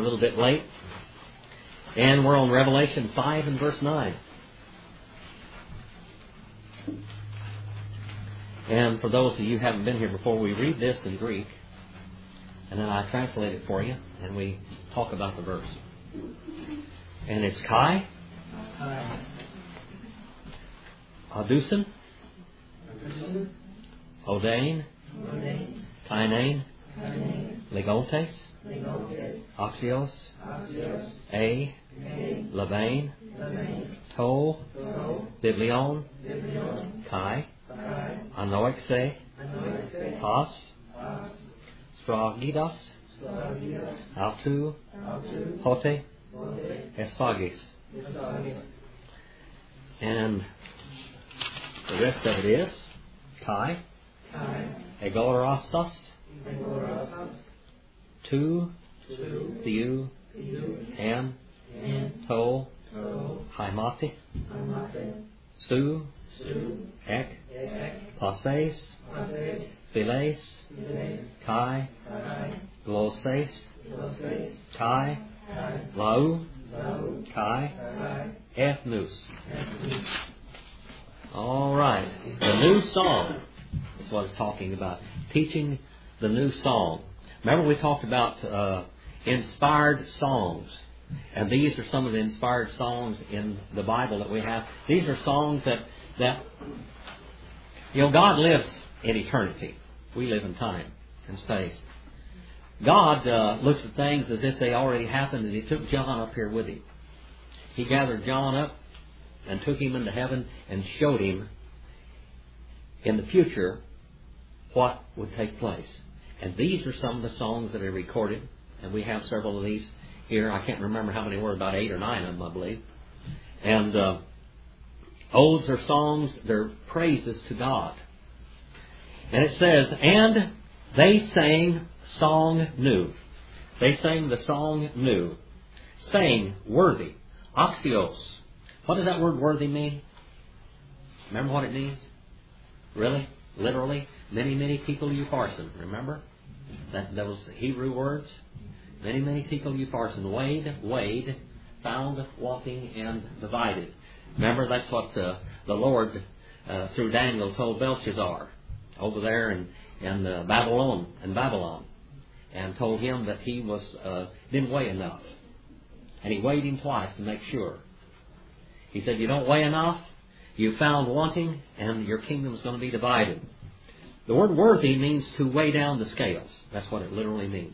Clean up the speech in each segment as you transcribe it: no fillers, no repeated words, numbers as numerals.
little bit late. And we're on Revelation 5 and verse 9. And for those of you who haven't been here before, we read this in Greek, and then I translate it for you, and we talk about the verse. And it's Kai, Adusin, Odain, Kainain, Legontes, Axios, A, Levain, To, Biblion, Kai, Anoixe, Tas, Stragidas, Autu, Hote, Esphagis. And the rest of it is Kai, Egorastos, Tu, Theou, An, To, Haimati, Su, Ek, Passes, Philes, Kai, Glosses, Kai, Lau, Kai, Ethnus. All right. The new song is what it's talking about. Teaching the new song. Remember we talked about inspired songs. And these are some of the inspired songs in the Bible that we have. These are songs that God lives in eternity. We live in time and space. God looks at things as if they already happened, and He took John up here with Him. He gathered John up and took him into heaven and showed him in the future what would take place. And these are some of the songs that are recorded, and we have several of these here. I can't remember how many were, about 8 or 9 of them, I believe. And odes are songs, they're praises to God. And it says, and they sang song new. They sang the song new. Sang worthy. Axios. What does that word worthy mean? Remember what it means? Really? Literally? Many, many people you parson. Remember? That was Hebrew words. Many, many people you parson. Weighed, found, wanting, and divided. Remember, that's what the Lord, through Daniel, told Belshazzar over there in Babylon, and told him that he didn't weigh enough. And He weighed him twice to make sure. He said, you don't weigh enough, you found wanting, and your kingdom is going to be divided. The word worthy means to weigh down the scales. That's what it literally means.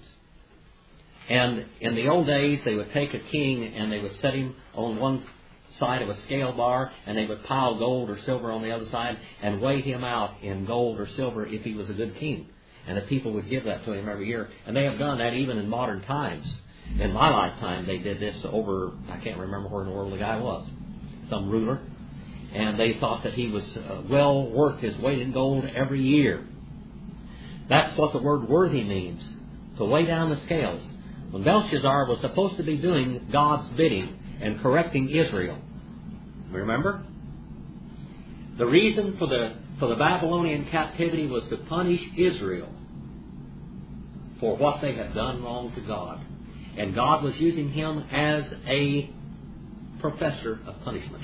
And in the old days, they would take a king and they would set him on one side of a scale bar, and they would pile gold or silver on the other side and weigh him out in gold or silver if he was a good king. And the people would give that to him every year. And they have done that even in modern times. In my lifetime, they did this over, I can't remember where in the world the guy was, some ruler. And they thought that he was well worth his weight in gold every year. That's what the word worthy means, to weigh down the scales. When Belshazzar was supposed to be doing God's bidding and correcting Israel, remember? The reason for the Babylonian captivity was to punish Israel for what they had done wrong to God. And God was using him as a professor of punishment.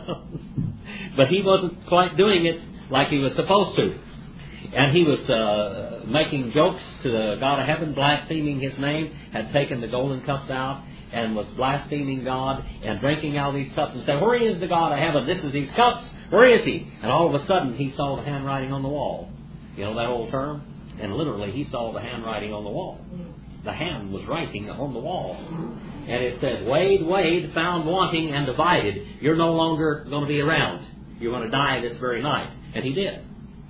But he wasn't quite doing it like he was supposed to. And he was making jokes to the God of heaven, blaspheming His name, had taken the golden cups out and was blaspheming God and drinking out of these cups and said, where is the God of heaven? This is these cups. Where is He? And all of a sudden he saw the handwriting on the wall. You know that old term? And literally he saw the handwriting on the wall. The hand was writing on the wall. And it said, weighed, found wanting, and divided. You're no longer going to be around. You're going to die this very night. And he did.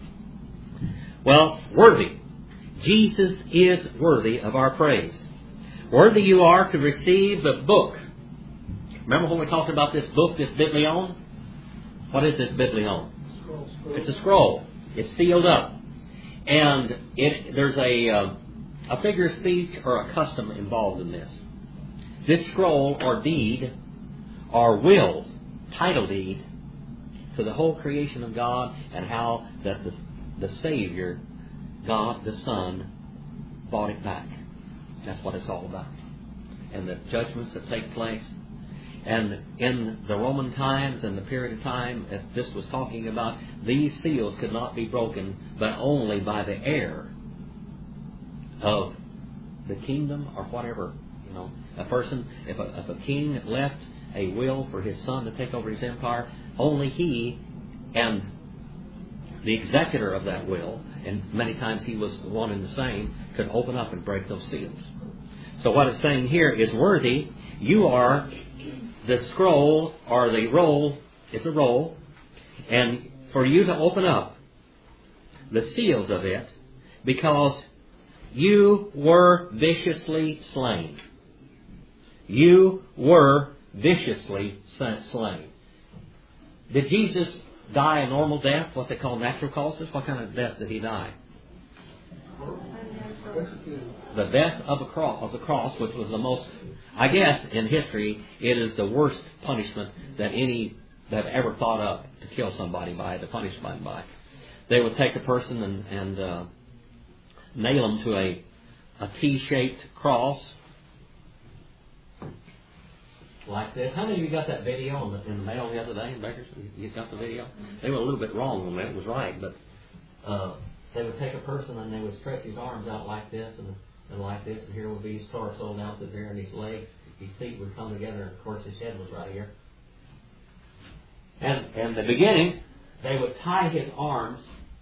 Well, worthy. Jesus is worthy of our praise. Worthy you are to receive the book. Remember when we talked about this book, this Biblion? What is this Biblion? Scroll. It's a scroll. It's sealed up. And there's a figure of speech or a custom involved in this. This scroll or deed or will, title deed, to the whole creation of God and how that the Savior, God the Son, bought it back. That's what it's all about. and the judgments that take place. And in the Roman times and the period of time that this was talking about, these seals could not be broken but only by the heir of the kingdom or whatever. You know, a person, if a king left a will for his son to take over his empire, only he and the executor of that will, and many times he was one and the same, could open up and break those seals. So what it's saying here is, worthy, you are the scroll or the roll, it's a roll, and for you to open up the seals of it, because you were viciously slain. You were viciously slain. Did Jesus die a normal death, what they call natural causes? What kind of death did he die? The death of the cross, which was the most, I guess, in history, it is the worst punishment that any that ever thought of to kill somebody by, to punish somebody by. They would take a person and nail them to a T-shaped cross like this. How many of you got that video in the mail the other day in Bakersfield? You got the video? They were a little bit wrong on that. It was right, but they would take a person and they would stretch his arms out like this and like this, and here would be his torso down through there, and his legs, his feet would come together, and of course his head was right here. And in the beginning, they would tie his arms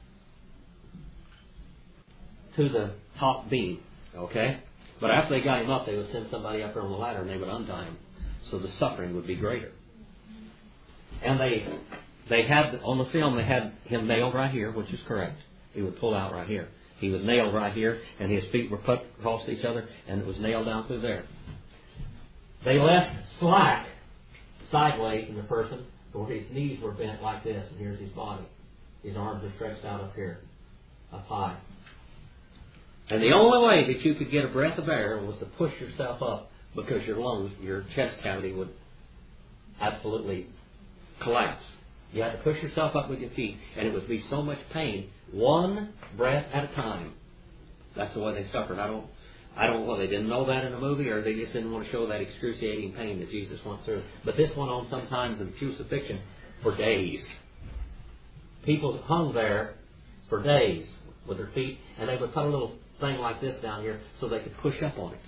to the top beam, okay? But after they got him up, they would send somebody up there on the ladder and they would untie him, so the suffering would be greater. And they had, on the film, they had him nailed right here, which is correct. He would pull out right here. He was nailed right here, and his feet were put across each other, and it was nailed down through there. They left slack sideways in the person, where his knees were bent like this, and here's his body. His arms are stretched out up here, up high. And the only way that you could get a breath of air was to push yourself up, because your lungs, your chest cavity would absolutely collapse. You had to push yourself up with your feet, and it would be so much pain, one breath at a time. That's the way they suffered. I don't know whether they didn't know that in the movie, or they just didn't want to show that excruciating pain that Jesus went through. But this went on sometimes in crucifixion for days. People hung there for days with their feet, and they would put a little thing like this down here so they could push up on it.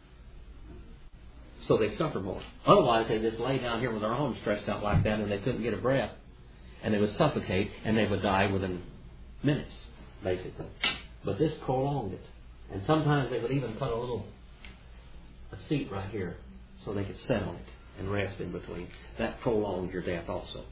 So they suffered more. Otherwise, they just lay down here with their arms stretched out like that, and they couldn't get a breath. And they would suffocate, and they would die within minutes, basically. But this prolonged it. And sometimes they would even put a seat right here so they could sit on it and rest in between. That prolonged your death also.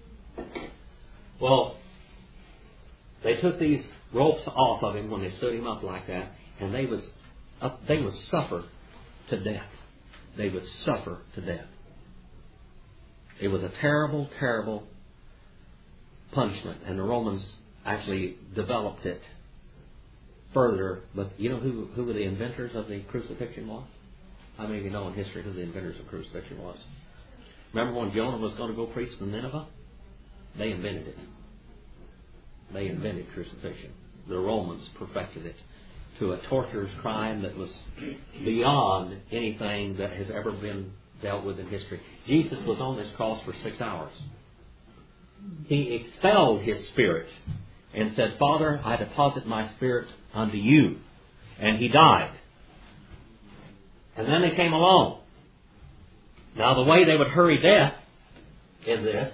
Well, they took these ropes off of him when they stood him up like that, and they would suffer to death. They would suffer to death. It was a terrible, terrible punishment, and the Romans actually developed it further. But you know who the inventors of the crucifixion was? How many of you know in history who the inventors of crucifixion was? Remember when Jonah was going to go preach to Nineveh? They invented it. They invented crucifixion. The Romans perfected it to a torturous crime that was beyond anything that has ever been dealt with in history. Jesus was on this cross for 6 hours. He expelled his spirit and said, Father, I deposit my spirit unto you. And he died. And then they came along. Now the way they would hurry death in this,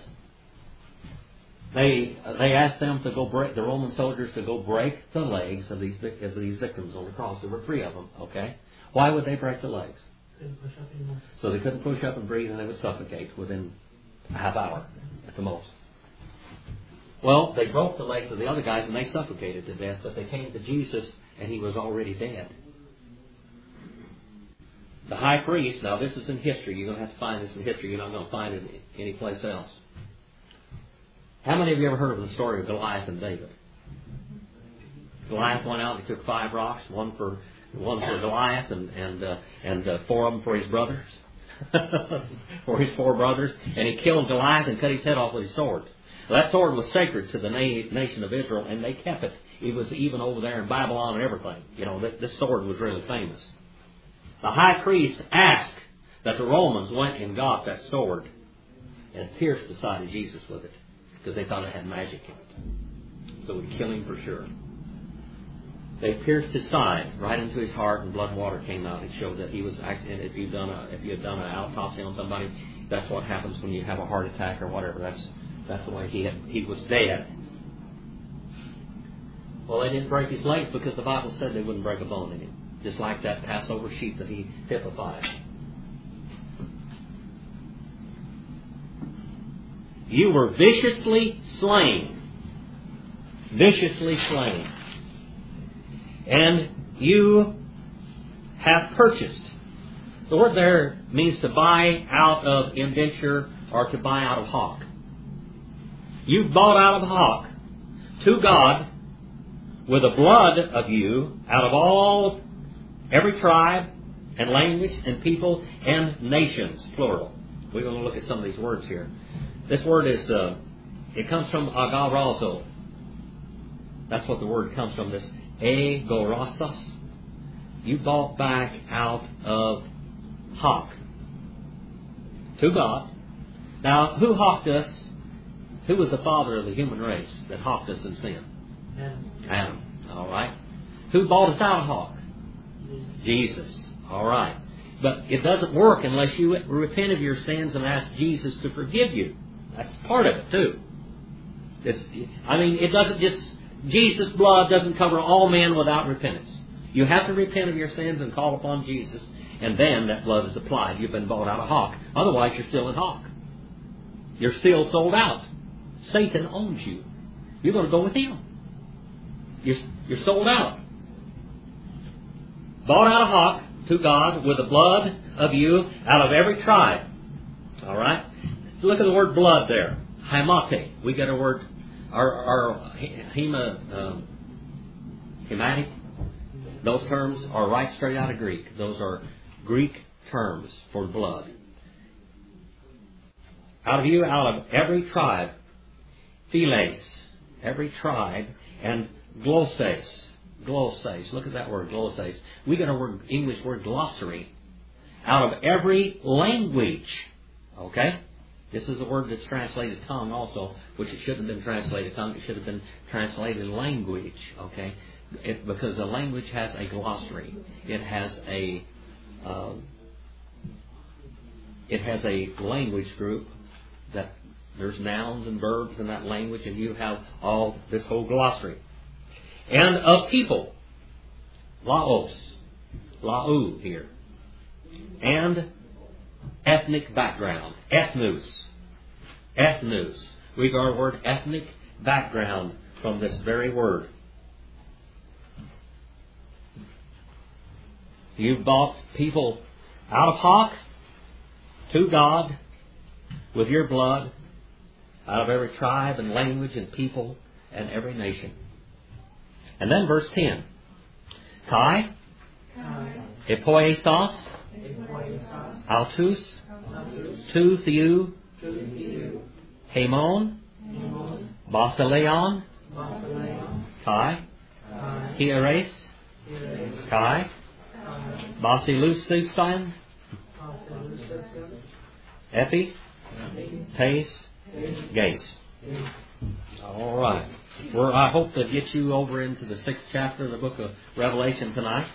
they asked them to go break, the Roman soldiers to go break the legs of these victims on the cross. There were 3 of them, okay? Why would they break the legs? So they couldn't push up and breathe, and they would suffocate within a half hour at the most. Well, they broke the legs of the other guys, and they suffocated to death, but they came to Jesus, and he was already dead. The high priest, now this is in history, you're going to have to find this in history, you're not going to find it any place else. How many of you ever heard of the story of Goliath and David? Goliath went out and he took 5 rocks, one for Goliath and 4 of them for his brothers, for his 4 brothers, and he killed Goliath and cut his head off with his sword. Well, that sword was sacred to the nation of Israel, and they kept it. It was even over there in Babylon and everything. You know, this sword was really famous. The high priest asked that the Romans went and got that sword and pierced the side of Jesus with it, because they thought it had magic in it. So it would kill him for sure. They pierced his side right into his heart, and blood and water came out. It showed that he was actually. And if you had done an autopsy on somebody, that's what happens when you have a heart attack or whatever. That's the way he was dead. Well, they didn't break his legs because the Bible said they wouldn't break a bone in him, just like that Passover sheep that he typified. You were viciously slain. Viciously slain. And you have purchased. The word there means to buy out of indenture or to buy out of hock. You bought out of hock to God with the blood of you out of every tribe and language and people and nations, plural. We're going to look at some of these words here. This word is, it comes from agarazo. That's what the word comes from, this agorasas. You bought back out of hock to God. Now, who hocked us? Who was the father of the human race that hocked us in sin? Adam. All right. Who bought us out of hock? Jesus. All right. But it doesn't work unless you repent of your sins and ask Jesus to forgive you. That's part of it too. It doesn't just, Jesus' blood doesn't cover all men without repentance. You have to repent of your sins and call upon Jesus, and then that blood is applied. You've been bought out of hock. Otherwise, you're still in hock. You're still sold out. Satan owns you. You're going to go with him. You're sold out. Bought out of hock to God with the blood of you out of every tribe. All right? So look at the word blood there. Hemate. We get a word, our hematic. Those terms are right straight out of Greek. Those are Greek terms for blood. Out of you, out of every tribe. Philes. Every tribe. And glosses. Glosses. Look at that word, glosses. We get a English word glossary. Out of every language. Okay? This is a word that's translated tongue also, which it shouldn't have been translated tongue. It should have been translated language. Okay? Because a language has a glossary. It has a language group that there's nouns and verbs in that language, and you have this whole glossary. And of people, laos, lau here, and ethnic background, ethnus. We got our word ethnic background from this very word. You bought people out of hock to God with your blood, out of every tribe and language and people and every nation. And then verse 10. Kai, epoiesos, autus, tu theou, Hamon, Basileon, Kai, Hieres, Kai, Basilususan, Epi, Tes, Gates. All right. I hope to get you over into the 6th chapter of the book of Revelation tonight.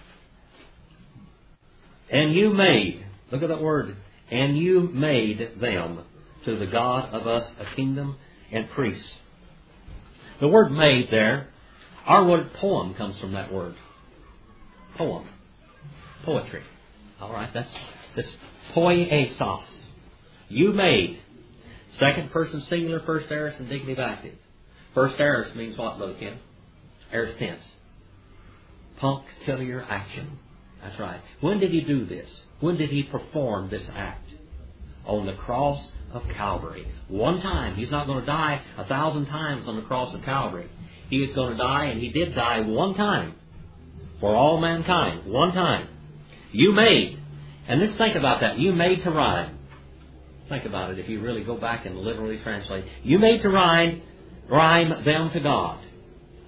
And you made, look at that word, and you made them to the God of us a kingdom and priests. The word made there, our word poem comes from that word. Poem. Poetry. All right, that's this poiesos. You made. Second person singular, first aorist, and indicative active. First aorist means what, Brother Ken? Aorist tense. Punctiliar action. That's right. When did he do this? When did he perform this act? On the cross of Calvary. One time. He's not going to die 1,000 times on the cross of Calvary. He is going to die, and he did die one time. For all mankind. One time. You made. And let's think about that. You made to rhyme. Think about it if you really go back and literally translate. You made to rhyme them to God.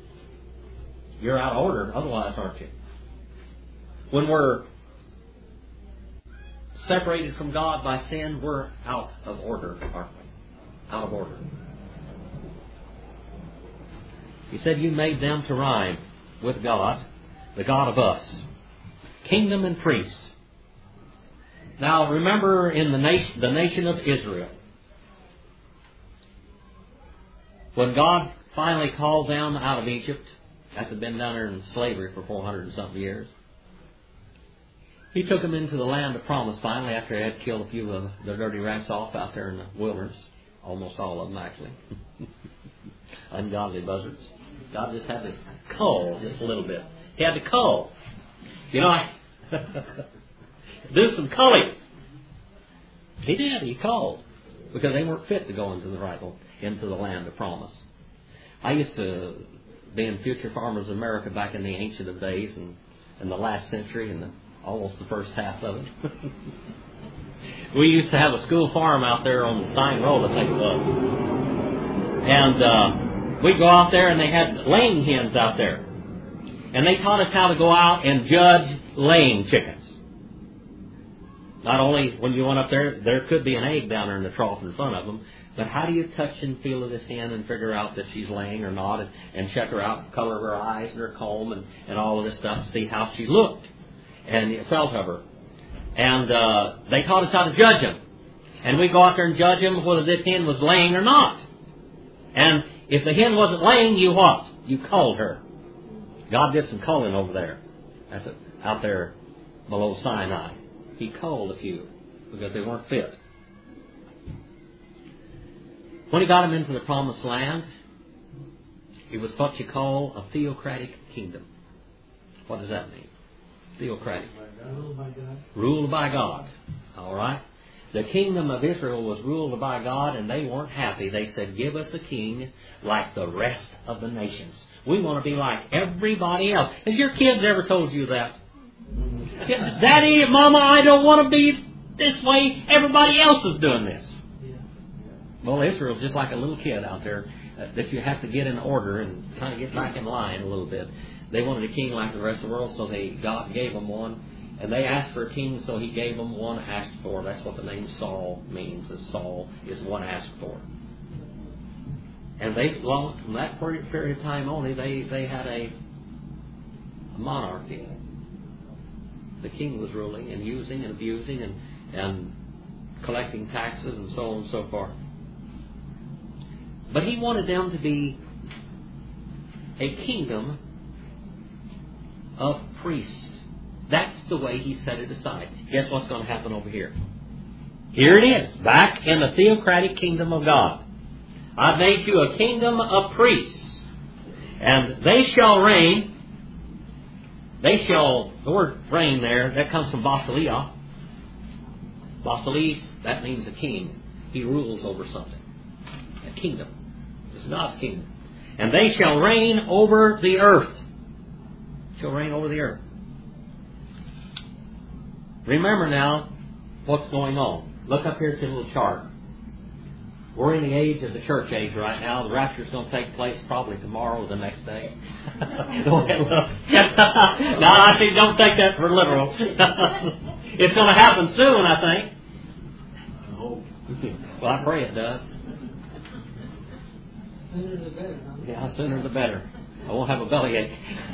You're out of order otherwise, aren't you? When we're separated from God by sin, we're out of order, aren't we? Out of order. He said, you made them to rhyme with God, the God of us, kingdom and priest. Now remember in the nation of Israel, when God finally called them out of Egypt, after been down there in slavery for 400 and something years, He took them into the land of promise finally after He had killed a few of the dirty rats off out there in the wilderness. Almost all of them, actually. Ungodly buzzards. God just had to cull just a little bit. He had to cull. You know, do some culling. He did. He culled. Because they weren't fit to go into the land of promise. I used to be in Future Farmers of America back in the ancient of days and in the last century and almost the first half of it. We used to have a school farm out there on the Sign Road, I think it was. And we'd go out there and they had laying hens out there. And they taught us how to go out and judge laying chickens. Not only when you went up there, there could be an egg down there in the trough in front of them, but how do you touch and feel of this hen and figure out that she's laying or not and check her out, color of her eyes and her comb and all of this stuff, see how she looked and felt of her. And they taught us how to judge them. And we go out there and judge them whether this hen was laying or not. And if the hen wasn't laying, you what? You culled her. God did some culling over there. That's out there below Sinai. He culled a few because they weren't fit. When He got them into the promised land, it was what you call a theocratic kingdom. What does that mean? Theocratic. Ruled by God. All right? The kingdom of Israel was ruled by God, and they weren't happy. They said, give us a king like the rest of the nations. We want to be like everybody else. Has your kids ever told you that? Daddy, Mama, I don't want to be this way. Everybody else is doing this. Well, Israel's just like a little kid out there that you have to get in order and kind of get back in line a little bit. They wanted a king like the rest of the world, so God gave them one. And they asked for a king, so He gave them one asked for. That's what the name Saul means, is Saul is one asked for. And from that period of time only, they had a monarchy. The king was ruling and using and abusing and collecting taxes and so on and so forth. But He wanted them to be a kingdom of priests. That's the way He set it aside. Guess what's going to happen over here? Here it is, back in the theocratic kingdom of God. I've made you a kingdom of priests, and they shall reign. The word reign there, that comes from basileia. Basileus, that means a king. He rules over something. A kingdom. It's God's kingdom. And they shall reign over the earth. Shall reign over the earth. Remember now what's going on. Look up here to the little chart. We're in the age of the church age right now. The rapture's going to take place probably tomorrow or the next day. The way it looks. No, I think don't take that for literal. It's going to happen soon, I think. I hope. Well, I pray it does. Sooner the better. Yeah, sooner the better. I won't have a bellyache.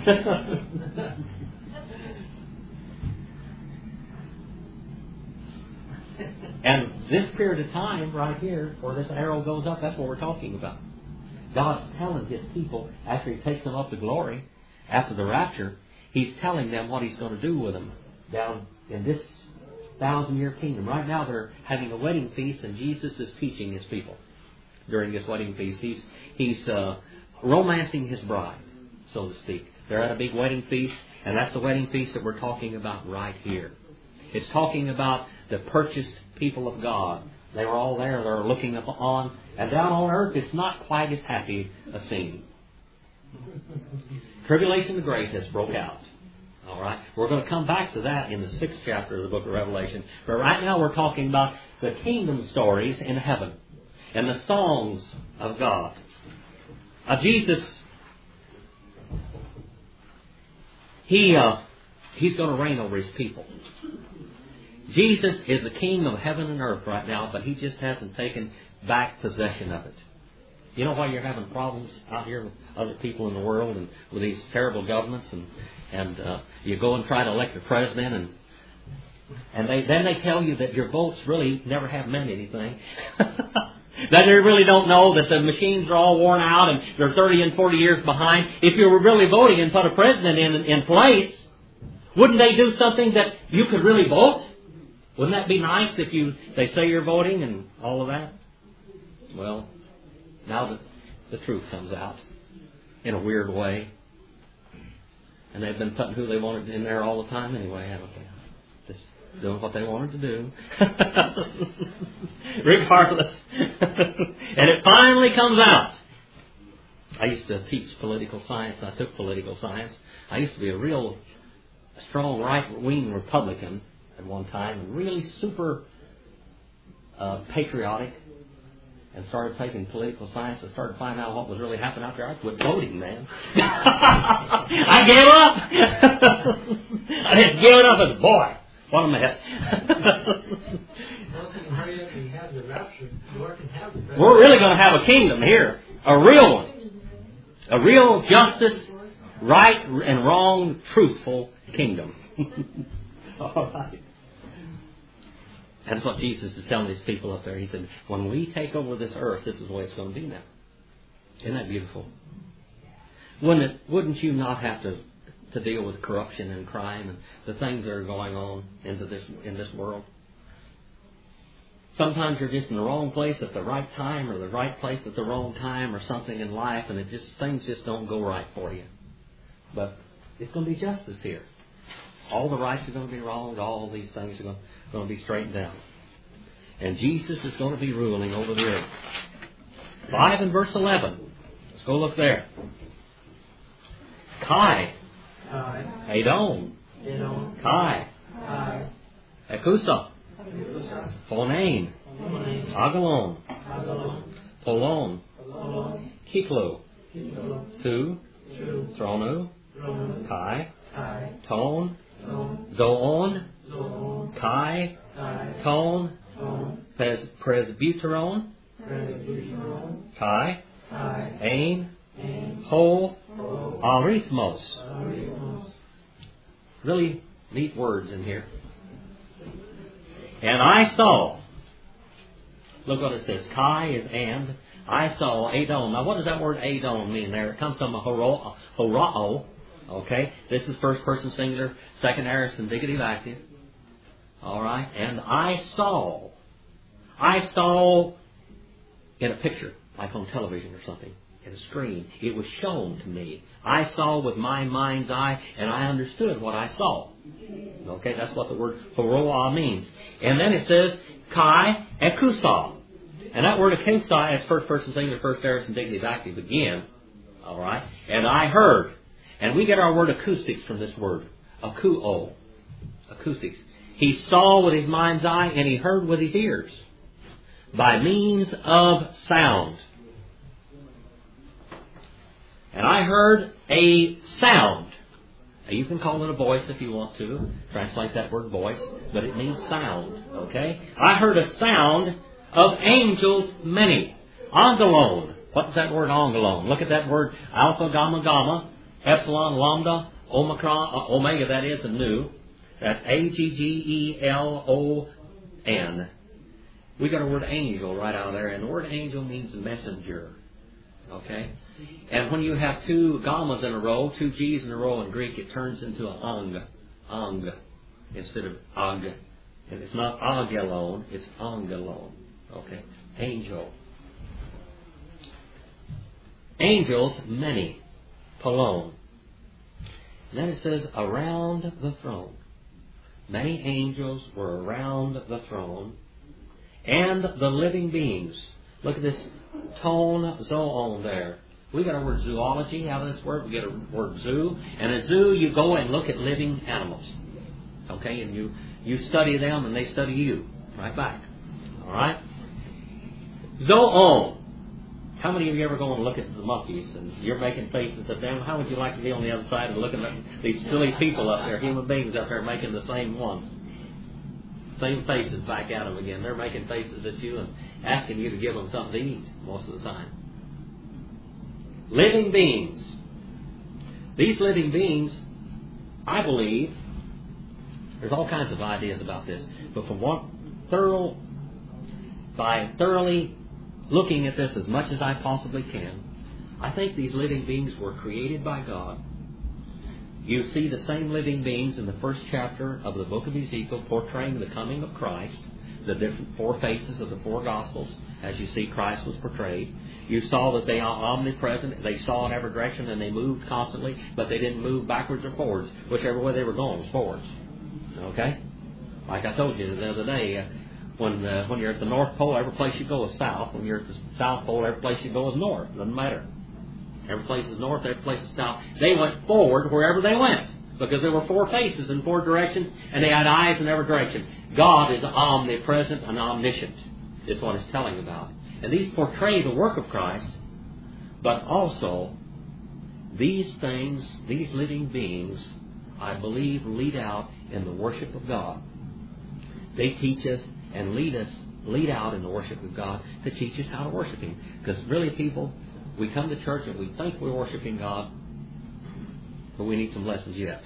And this period of time right here, where this arrow goes up, that's what we're talking about. God's telling His people, after He takes them up to glory, after the rapture, He's telling them what He's going to do with them down in this 1,000-year kingdom. Right now they're having a wedding feast, and Jesus is teaching His people during this wedding feast. He's romancing His bride, so to speak. They're at a big wedding feast, and that's the wedding feast that we're talking about right here. It's talking about the purchased people of God. They were all there. They're looking up on. And down on earth, it's not quite as happy a scene. Tribulation the Great has broke out. All right? We're going to come back to that in the 6th chapter of the book of Revelation. But right now we're talking about the kingdom stories in heaven and the songs of God. Jesus, He's going to reign over His people. Jesus is the King of heaven and earth right now, but He just hasn't taken back possession of it. You know why you're having problems out here with other people in the world and with these terrible governments, and you go and try to elect a president, and then they tell you that your votes really never have meant anything. That they really don't know, that the machines are all worn out and they're 30 and 40 years behind. If you were really voting and put a president in place, wouldn't they do something that you could really vote? Wouldn't that be nice if they say you're voting and all of that? Well, now the truth comes out in a weird way. And they've been putting who they wanted in there all the time anyway, haven't they? Just doing what they wanted to do. Regardless. And it finally comes out. I used to teach political science. I took political science. I used to be a real strong right-wing Republican at one time, and really super patriotic, and started taking political science and started finding out what was really happening out there. I quit voting, man. I gave up. I just gave it up as a boy. What a mess. We're really going to have a kingdom here. A real one. A real justice, right and wrong, truthful kingdom. All right. That's what Jesus is telling these people up there. He said, when we take over this earth, this is the way it's going to be now. Isn't that beautiful? Wouldn't you not have to deal with corruption and crime and the things that are going on in this world? Sometimes you're just in the wrong place at the right time, or the right place at the wrong time, or something in life, and things just don't go right for you. But it's going to be justice here. All the rights are going to be wronged. All these things are going to be straightened out. And Jesus is going to be ruling over the earth. 5 and verse 11. Let's go look there. Kai. Adon. Kai. Ekusa. Phonain. Agalon. Polon. Kiklo. Tu. Thronu. Kai. Tone. Zoon. Kai. Tone. Presbyteron. Kai. Ain. Ho. Arithmos. Really neat words in here. And I saw. Look what it says. Kai is and. I saw Adon. Now what does that word Adon mean there? It comes from a horao. Okay. This is first person singular, second aorist indicative active. All right. And I saw in a picture, like on television or something, in a screen. It was shown to me. I saw with my mind's eye, and I understood what I saw. Okay, that's what the word horoa means. And then it says, Kai ekusa. And that word ekusa is first person singular, first aorist indicative active again. All right. And I heard. And we get our word acoustics from this word. Akuo. Acoustics. He saw with his mind's eye, and he heard with his ears. By means of sound. And I heard a sound. Now you can call it a voice if you want to. Translate that word voice. But it means sound. Okay? I heard a sound of angels many. Angelon. What's that word angelon? Look at that word alpha, gamma, gamma. Epsilon, lambda, omega, that is, and nu. That's AGGELON. We got a word angel right out of there, and the word angel means messenger. Okay? And when you have two gammas in a row, two G's in a row in Greek, it turns into an ang, instead of ag. And it's not agelon, it's angelon. Okay? Angel. Angels, many. Polon. And then it says, around the throne. Many angels were around the throne. And the living beings. Look at this tone, zoon there. We got a word zoology out of this word. We get a word zoo. And a zoo, you go and look at living animals. Okay? And you study them and they study you. Right back. Alright? Zoon. How many of you ever go and look at the monkeys and you're making faces at them? How would you like to be on the other side and looking at these silly people up there, human beings up there making the same ones? Same faces back at them again. They're making faces at you and asking you to give them something to eat most of the time. Living beings. These living beings, I believe, there's all kinds of ideas about this, but by thoroughly looking at this as much as I possibly can, I think these living beings were created by God. You see the same living beings in the first chapter of the book of Ezekiel portraying the coming of Christ, the different four faces of the four Gospels, as you see Christ was portrayed. You saw that they are omnipresent. They saw in every direction and they moved constantly, but they didn't move backwards or forwards. Whichever way they were going was forwards. Okay? Like I told you the other day, when you're at the North Pole, every place you go is south. When you're at the South Pole, every place you go is north. Doesn't matter. Every place is north, every place is south. They went forward wherever they went, because there were four faces in four directions, and they had eyes in every direction. God is omnipresent and omniscient, is what it's telling about. And these portray the work of Christ, but also these things, these living beings, I believe, lead out in the worship of God. They teach us and lead out in the worship of God to teach us how to worship Him. Because really, people, we come to church and we think we're worshiping God, but we need some lessons yet.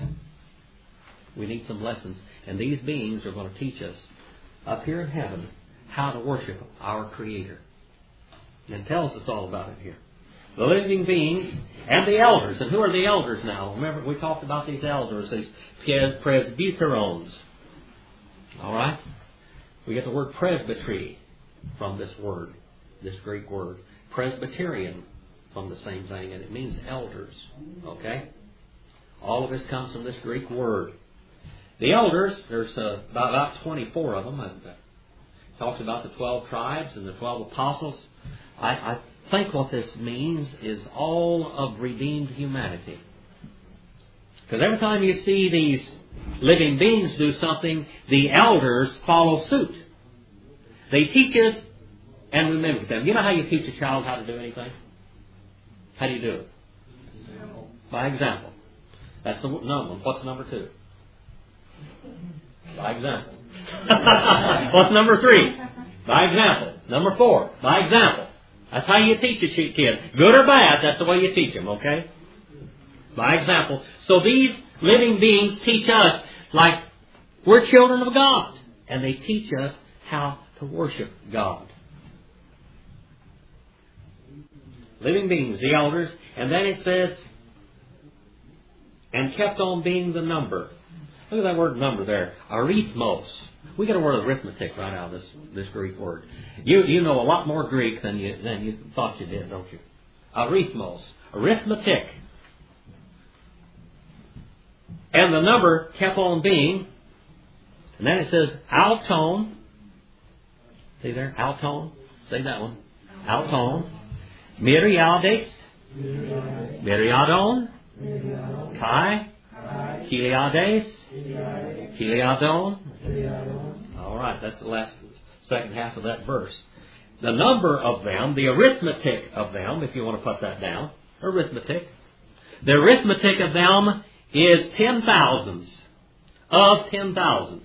We need some lessons. And these beings are going to teach us up here in heaven how to worship our Creator. And it tells us all about it here. The living beings and the elders. And who are the elders now? Remember, we talked about these elders, these presbyterons. All right? We get the word presbytery from this word, this Greek word. Presbyterian from the same thing, and it means elders. Okay? All of this comes from this Greek word. The elders, there's about 24 of them. It talks about the 12 tribes and the 12 apostles. I think what this means is all of redeemed humanity. Because every time you see these living beings do something, the elders follow suit. They teach us and we mimic them. You know how you teach a child how to do anything? How do you do it? By example. That's the number. What's number 2? By example. What's number 3? By example. Number 4. By example. That's how you teach a kid. Good or bad, that's the way you teach them, okay? By example. So these living beings teach us like we're children of God. And they teach us how to worship God. Living beings, the elders. And then it says, and kept on being the number. Look at that word number there. Arithmos. We get a word arithmetic right out of this Greek word. You know a lot more Greek than you thought you did, don't you? Arithmos. Arithmetic. And the number kept on being. And then it says alton. See there? Alton. Say that one. Alton. Myriades. Myriadon. Kai. Chiliades. Chiliadon. All right, that's the second half of that verse. The number of them, the arithmetic of them, if you want to put that down, arithmetic. The arithmetic of them is 10,000s of 10,000s.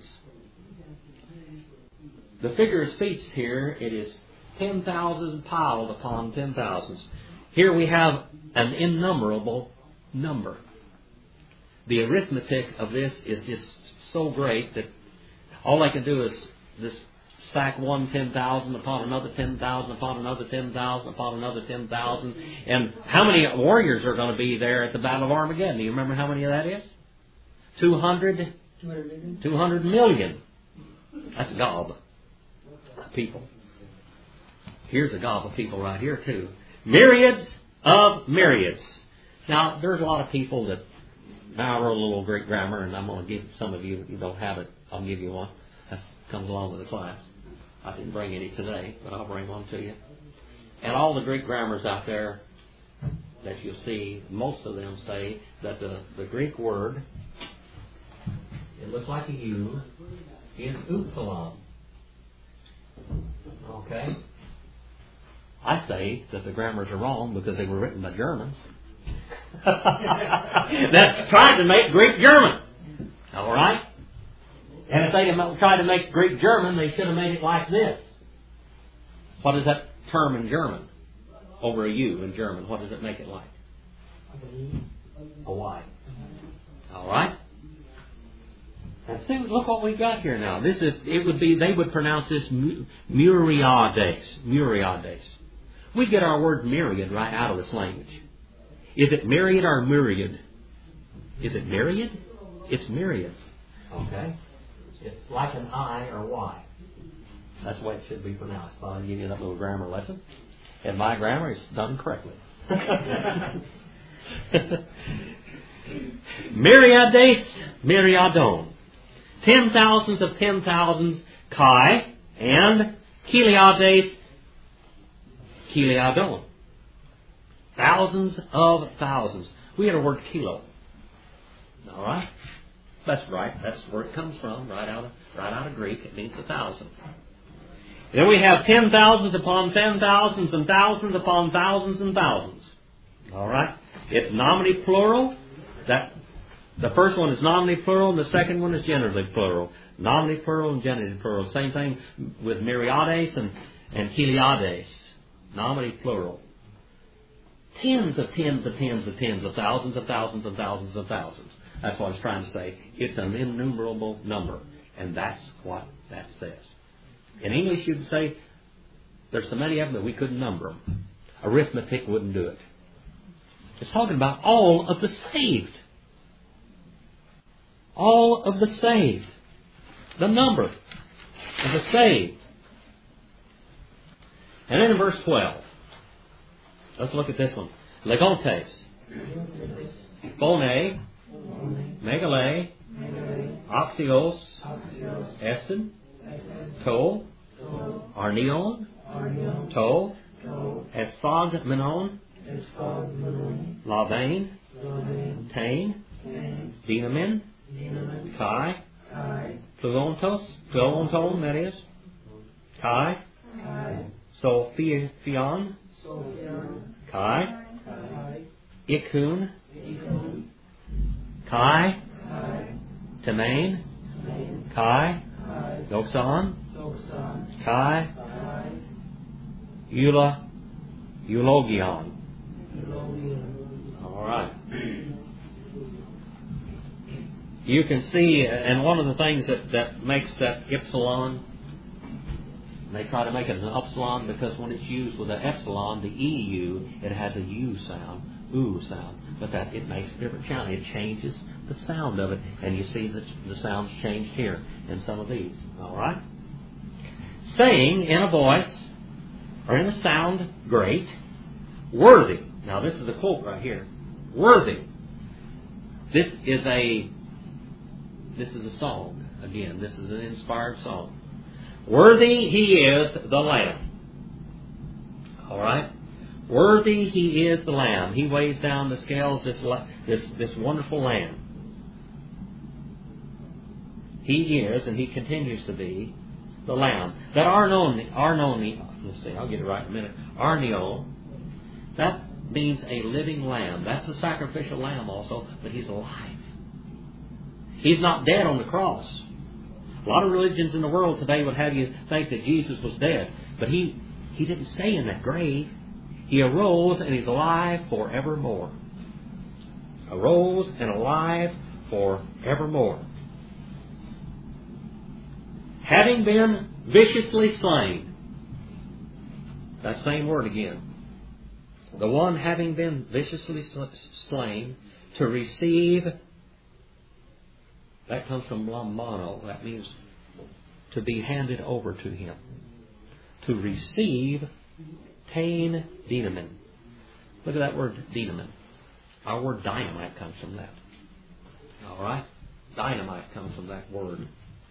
The figure of speech here, it is 10,000 piled upon 10,000s. Here we have an innumerable number. The arithmetic of this is just so great that all I can do is just stack one 10,000 upon another 10,000 upon another 10,000 upon another 10,000. And how many warriors are going to be there at the Battle of Armageddon? Do you remember how many of that is? 200 million. That's a gob of people. Here's a gob of people right here too. Myriads of myriads. Now, there's a lot of people that... Now I wrote a little Greek grammar, and I'm going to give some of you, if you don't have it, I'll give you one. That comes along with the class. I didn't bring any today, but I'll bring one to you. And all the Greek grammars out there that you'll see, most of them say that the Greek word, it looks like a U, is upsilon. Okay? I say that the grammars are wrong because they were written by Germans. That tried to make Greek German. All right? And if they had tried to make Greek German, they should have made it like this. What is that term in German? Over a U in German. What does it make it like? A Y. All right. And see, look what we've got here now. They would pronounce this myriades. Myriades. We get our word myriad right out of this language. Is it myriad or myriad? Is it myriad? It's myriad. Okay. It's like an I or Y. That's the way it should be pronounced. I'll give you that little grammar lesson. And my grammar is done correctly. Myriades, myriadon. 10,000s of 10,000s, kai, and kiliades, kiliadon. Thousands of thousands. We had a word kilo. All right? That's right. That's where it comes from, right out of Greek. It means 1,000. Then we have 10,000s upon 10,000s and thousands upon thousands and thousands. All right? It's nominally plural. The first one is nominally plural, and the second one is genitively plural. Nominally plural and genitively plural. Same thing with myriades and kiliades. Nominally plural. Tens of tens of tens of tens of thousands of thousands of thousands of thousands. That's what I was trying to say. It's an innumerable number. And that's what that says. In English, you'd say, there's so many of them that we couldn't number them. Arithmetic wouldn't do it. It's talking about all of the saved. All of the saved. The number of the saved. And then in verse 12, let's look at this one. Legontes. Phone. Megale. Oxios. Estin. To. Arneon. To. Esphagmenon. Lavain. Tain. Dynamin. Kai. Pluonton, that is. Kai. Sophion. Kai. Ikun. Kai. Temain. Kai. Doxon. Kai. Eulogion. All right. You can see, and one of the things that makes that epsilon, they try to make it an upsilon because when it's used with an epsilon, the EU, it has a U sound, oo sound. But that it makes a different sound. It changes the sound of it, and you see that the sound's changed here in some of these. All right? Saying in a voice, or in a sound great, worthy. Now this is a quote right here. Worthy. This is a song. Again, this is an inspired song. Worthy he is the Lamb. All right? Worthy he is the Lamb. He weighs down the scales, this wonderful Lamb. He is, and he continues to be, the Lamb. That Arnoni, let's see, I'll get it right in a minute. Arneo, that means a living lamb. That's a sacrificial lamb also, but he's alive. He's not dead on the cross. A lot of religions in the world today would have you think that Jesus was dead. But he didn't stay in that grave. He arose and he's alive forevermore. Arose and alive forevermore. Having been viciously slain. That same word again. The one having been viciously slain to receive. That comes from lambano. That means to be handed over to him. To receive tain dynamin. Look at that word dynamin. Our word dynamite comes from that. All right? Dynamite comes from that word.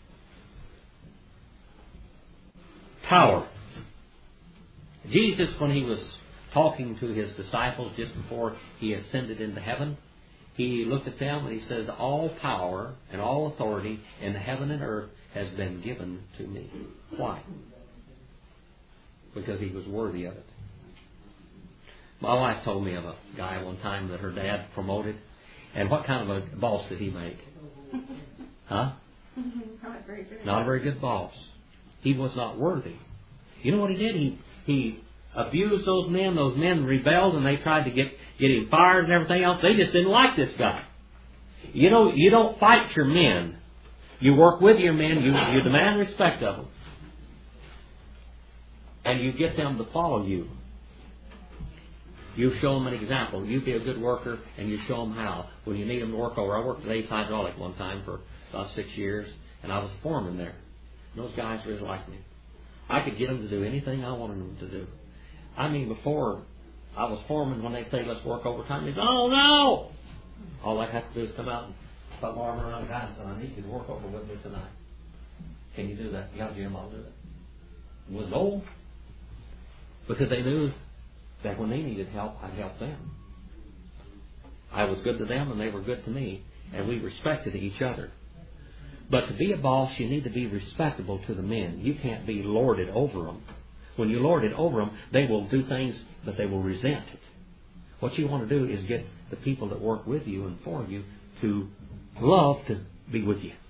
Power. Jesus, when he was talking to his disciples just before he ascended into heaven, he looked at them and he says, all power and all authority in heaven and earth has been given to me. Why? Because he was worthy of it. My wife told me of a guy one time that her dad promoted. And what kind of a boss did he make? Huh? Not a very good boss. He was not worthy. You know what he did? He abused those men. Those men rebelled, and they tried to get him fired and everything else. They just didn't like this guy. You know, you don't fight your men. You work with your men. You demand respect of them. And you get them to follow you. You show them an example. You be a good worker, and you show them how. When you need them to work over. I worked at Ace Hydraulic one time for about 6 years, and I was a foreman there. And those guys really liked me. I could get them to do anything I wanted them to do. I mean, before I was foreman, when they say, let's work overtime, they say, oh no! All I have to do is come out and put my arm around the guy and say, I need you to work over with me tonight. Can you do that? Yeah, Jim, I'll do it. It was no. Because they knew that when they needed help, I'd help them. I was good to them and they were good to me. And we respected each other. But to be a boss, you need to be respectable to the men. You can't be lorded over them. When you lord it over them, they will do things, but they will resent it. What you want to do is get the people that work with you and for you to love to be with you.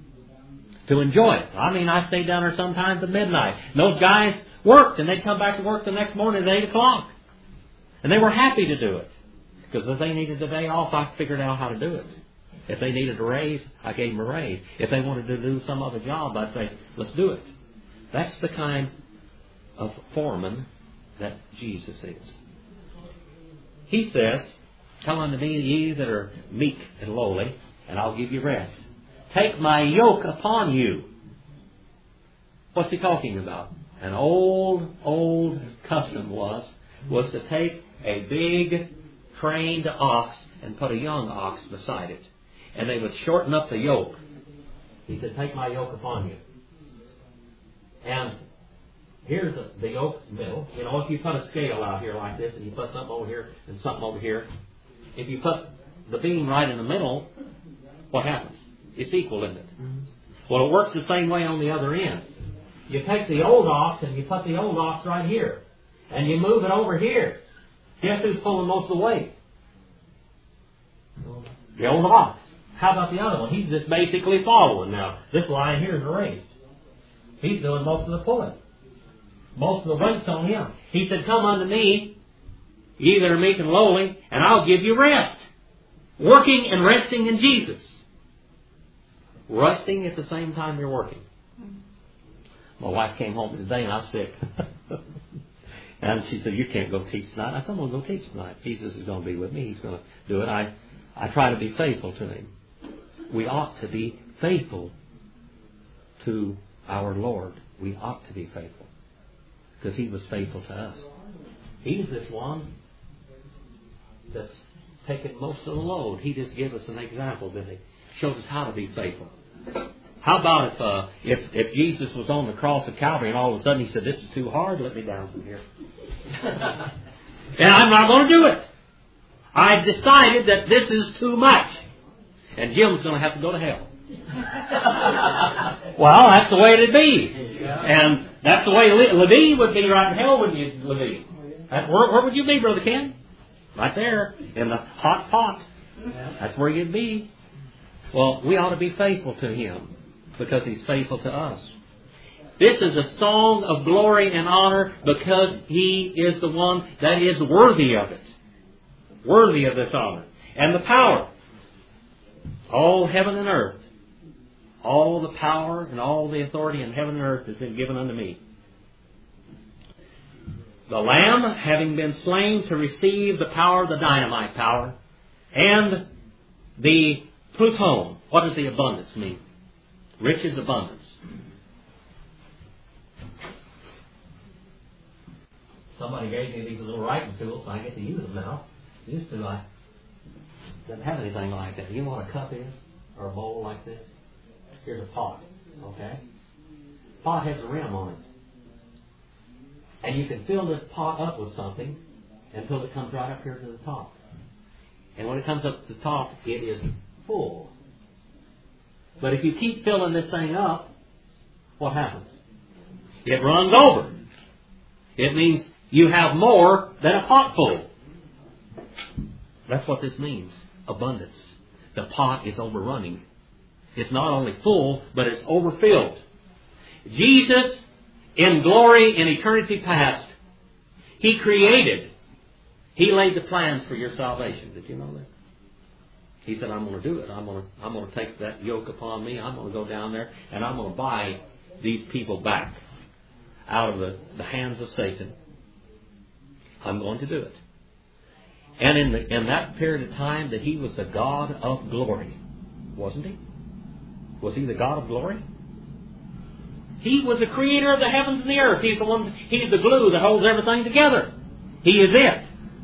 To enjoy it. I mean, I stayed down there sometimes at midnight. And those guys worked, and they'd come back to work the next morning at 8 o'clock. And they were happy to do it. Because if they needed a day off, I figured out how to do it. If they needed a raise, I gave them a raise. If they wanted to do some other job, I'd say, let's do it. That's the kind of foreman that Jesus is. He says, come unto me, ye that are meek and lowly, and I'll give you rest. Take my yoke upon you. What's he talking about? An old custom was to take a big trained ox and put a young ox beside it. And they would shorten up the yoke. He said, take my yoke upon you. And here's the yoke middle. You know, if you put a scale out here like this, and you put something over here and something over here, if you put the beam right in the middle, what happens? It's equal, isn't it? Well, it works the same way on the other end. You take the old ox and you put the old ox right here. And you move it over here. Guess who's pulling most of the weight? The old ox. How about the other one? He's just basically following now. This line here is raised. He's doing most of the pulling. Most of the weight's on him. He said, come unto me, ye that are meek and lowly, and I'll give you rest. Working and resting in Jesus. Resting at the same time you're working. My wife came home today and I was sick. And she said, you can't go teach tonight. I said, I'm going to go teach tonight. Jesus is going to be with me. He's going to do it. I try to be faithful to Him. We ought to be faithful to our Lord. We ought to be faithful. Because He was faithful to us. He's this one that's taken most of the load. He just gave us an example, didn't He? Showed us how to be faithful. How about if Jesus was on the cross of Calvary and all of a sudden He said, this is too hard, let me down from here. And I'm not going to do it. I've decided that this is too much. And Jim's going to have to go to hell. Well, that's the way it'd be. And that's the way Levine would be right in hell, wouldn't you, Levine? Where would you be, Brother Ken? Right there, in the hot pot. That's where you'd be. Well, we ought to be faithful to Him because He's faithful to us. This is a song of glory and honor because He is the one that is worthy of it. Worthy of this honor. And the power. All heaven and earth. All the power and all the authority in heaven and earth has been given unto me. The Lamb, having been slain to receive the power, the dynamite power, and the Pluton. What does the abundance mean? Riches, abundance. Somebody gave me these little writing tools, so I get to use them now. Used to, I didn't have anything like that. You know what a cup is? Or a bowl like this? Here's a pot. Okay? Pot has a rim on it. And you can fill this pot up with something until it comes right up here to the top. And when it comes up to the top, it is full. But if you keep filling this thing up, what happens? It runs over. It means you have more than a pot full. That's what this means. Abundance. The pot is overrunning. It's not only full, but it's overfilled. Jesus, in glory in eternity past, He created. He laid the plans for your salvation. Did you know that? He said, I'm going to do it. I'm going to take that yoke upon me. I'm going to go down there and I'm going to buy these people back out of the hands of Satan. I'm going to do it. And in that period of time that He was the God of glory, wasn't He? Was He the God of glory? He was the creator of the heavens and the earth. He's the glue that holds everything together. He is it.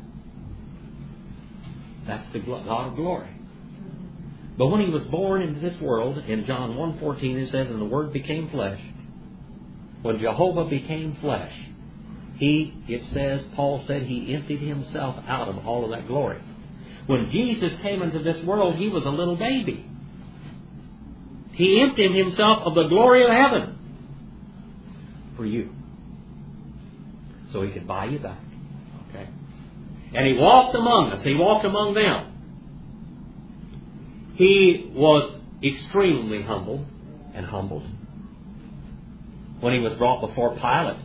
That's the God of glory. But when He was born into this world, in John 1:14 it says, and the Word became flesh. When Jehovah became flesh, it says, Paul said, He emptied Himself out of all of that glory. When Jesus came into this world, He was a little baby. He emptied Himself of the glory of heaven for you, so He could buy you back. Okay? And He walked among us. He walked among them. He was extremely humble and humbled. When He was brought before Pilate,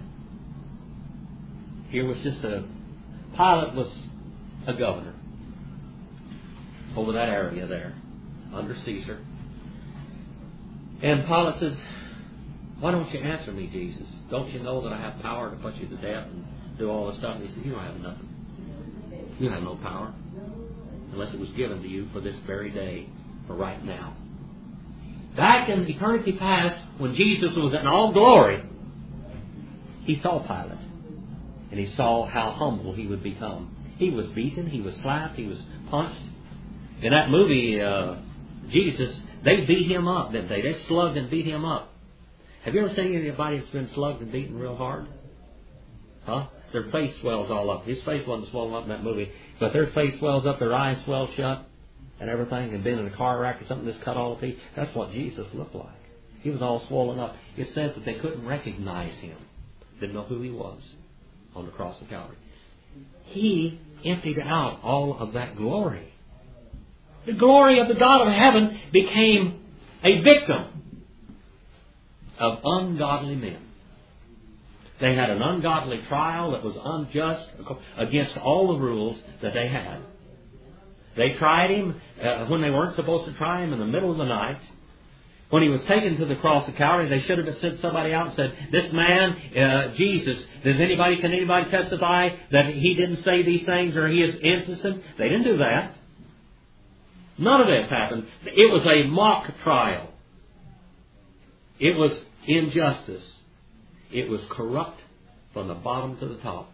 Pilate was a governor over that area there, under Caesar. And Pilate says, why don't you answer me, Jesus? Don't you know that I have power to put you to death and do all this stuff? And He said, you don't have nothing. You have no power unless it was given to you for this very day, for right now. Back in eternity past, when Jesus was in all glory, He saw Pilate. And He saw how humble he would become. He was beaten, He was slapped, He was punched. In that movie, Jesus, they beat Him up, didn't they? They slugged and beat Him up. Have you ever seen anybody that's been slugged and beaten real hard? Huh? Their face swells all up. His face wasn't swollen up in that movie, but their face swells up, their eyes swell shut, and everything, and been in a car wreck or something that's cut all the teeth. That's what Jesus looked like. He was all swollen up. It says that they couldn't recognize Him. Didn't know who He was on the cross of Calvary. He emptied out all of that glory. The glory of the God of heaven became a victim of ungodly men. They had an ungodly trial that was unjust against all the rules that they had. They tried Him when they weren't supposed to try Him, in the middle of the night. When He was taken to the cross of Calvary, they should have sent somebody out and said, this man, Jesus, can anybody testify that he didn't say these things or he is innocent? They didn't do that. None of this happened. It was a mock trial. It was injustice. It was corrupt from the bottom to the top.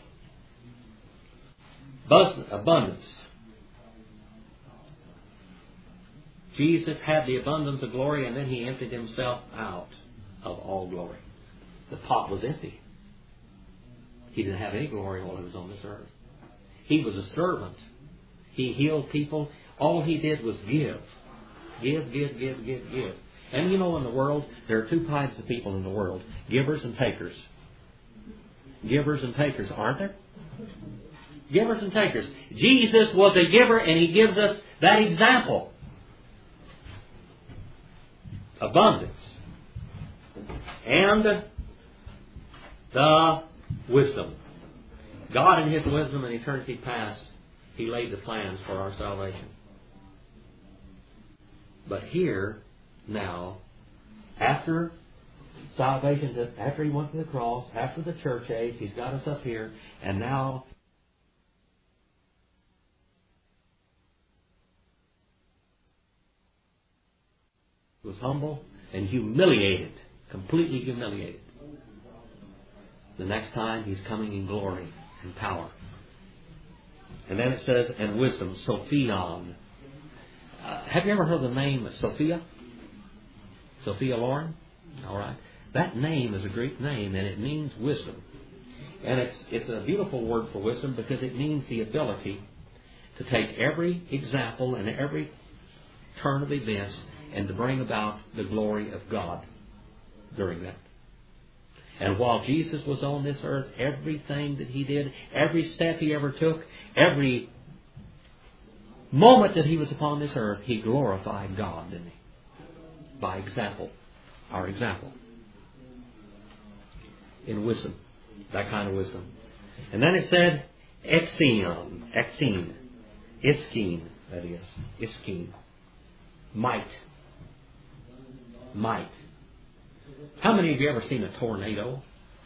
Abundance. Jesus had the abundance of glory, and then He emptied Himself out of all glory. The pot was empty. He didn't have any glory while He was on this earth. He was a servant. He healed people. All He did was give. Give, give, give, give, give. And you know, in the world, there are two types of people in the world. Givers and takers. Givers and takers, aren't there? Givers and takers. Jesus was a giver, and He gives us that example. Abundance. And the wisdom. God in His wisdom in eternity past, He laid the plans for our salvation. But here, now, after salvation, after He went to the cross, after the church age, He's got us up here, and now He was humble and humiliated, completely humiliated. The next time He's coming in glory and power. And then it says, and wisdom, Sophion. Have you ever heard the name Sophia? Sophia Loren? All right. That name is a Greek name, and it means wisdom. And it's a beautiful word for wisdom because it means the ability to take every example and every turn of events and to bring about the glory of God during that. And while Jesus was on this earth, everything that He did, every step He ever took, every moment that He was upon this earth, He glorified God, didn't He? by example. Our example. In wisdom. That kind of wisdom. And then it said, Exene, Iskeen, that is. Iskeen. Might. Might. How many of you ever seen a tornado?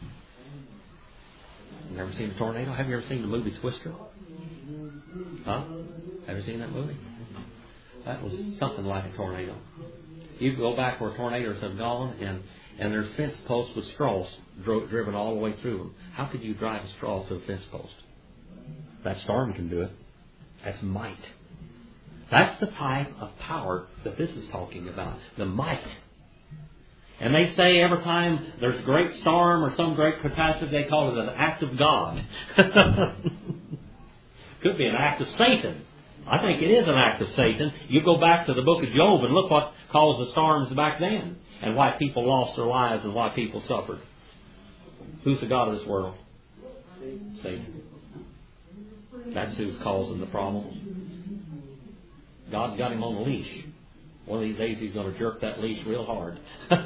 You ever seen a tornado? Have you ever seen the movie Twister? Huh? Have you seen that movie? That was something like a tornado. You go back where tornadoes have gone, and there's fence posts with straws driven all the way through them. How could you drive a straw to a fence post? That storm can do it. That's might. That's the type of power that this is talking about. The might. And they say every time there's a great storm or some great catastrophe, they call it an act of God. Could be an act of Satan. I think it is an act of Satan. You go back to the book of Job and look what caused the storms back then and why people lost their lives and why people suffered. Who's the God of this world? Satan. That's who's causing the problems. God's got him on a leash. One of these days he's going to jerk that leash real hard.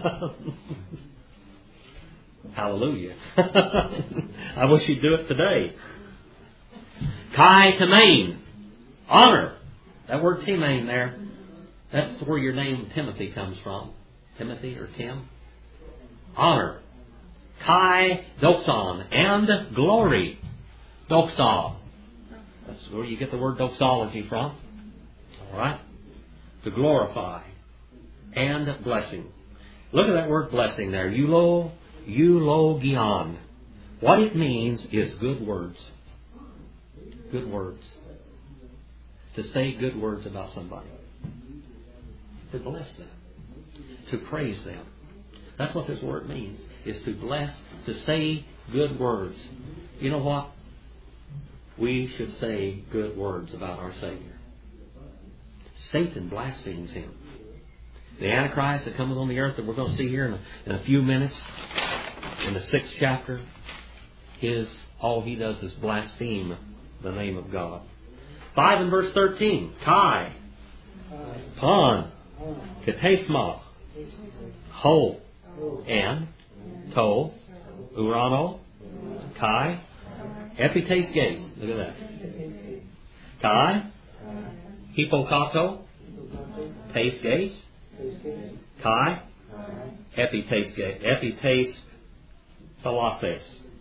Hallelujah. I wish he'd do it today. Kai Temain. Honor. That word Temain there, that's where your name Timothy comes from. Timothy or Tim. Honor. Kai Doxon. And glory. Doxa. That's where you get the word doxology from. All right? To glorify. And blessing. Look at that word blessing there. Eulogion. What it means is good words. Good words. To say good words about somebody. To bless them. To praise them. That's what this word means. Is to bless. To say good words. You know what? We should say good words about our Savior. Satan blasphemes him. The Antichrist that comes on the earth that we're going to see here in a few minutes, in the 6th chapter, all he does is blaspheme the name of God. 5 and verse 13. Kai. Pan. Ketesma. Ho. And. To. Urano. Kai. Epites gaze. Look at that. Kai. Hippocato. Tes gaze. Kai. Epites gaze. Epites thalases.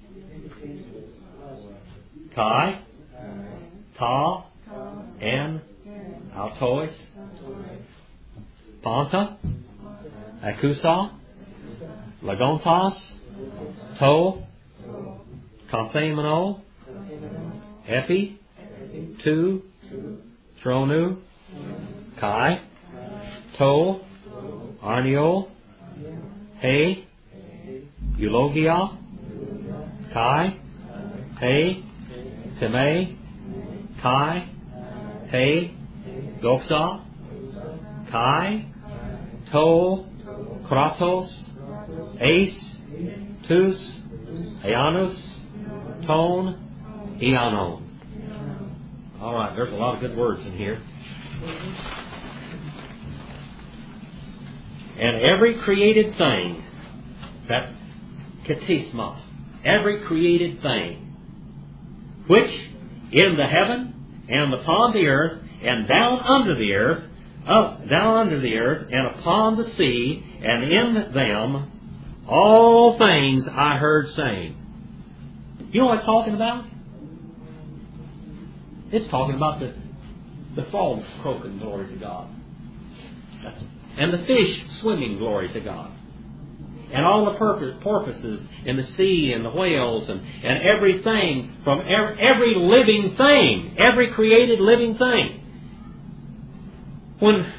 Kai. Ta. And. Autois. Panta. Akusa. Lagontas. To. Kathemano. Epi. Tu. Tronu. Kai. To. Arnio. He. Eulogia. Kai. He. Time. Kai. He. Doxa. Kai. To. Kratos. Ace. Tus. Eanus. Tone. Eanon. All right, there's a lot of good words in here. And every created thing, that's katisma, every created thing, which in the heaven and upon the earth and down under the earth, and upon the sea, and in them, all things I heard saying. You know what it's talking about? It's talking about the frogs croaking, glory to God. And the fish swimming, glory to God. And all the porpoises in the sea and the whales and everything from every living thing, every created living thing. When